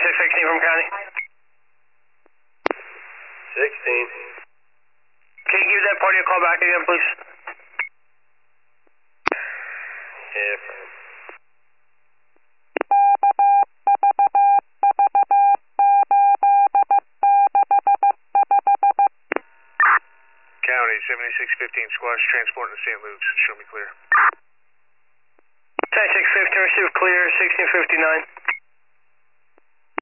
16 from County. 16. Can you give that party a call back again, please? Yeah. County, 7615, squash transport to St. Luke's. Show me clear. 7615, receive clear, 1659.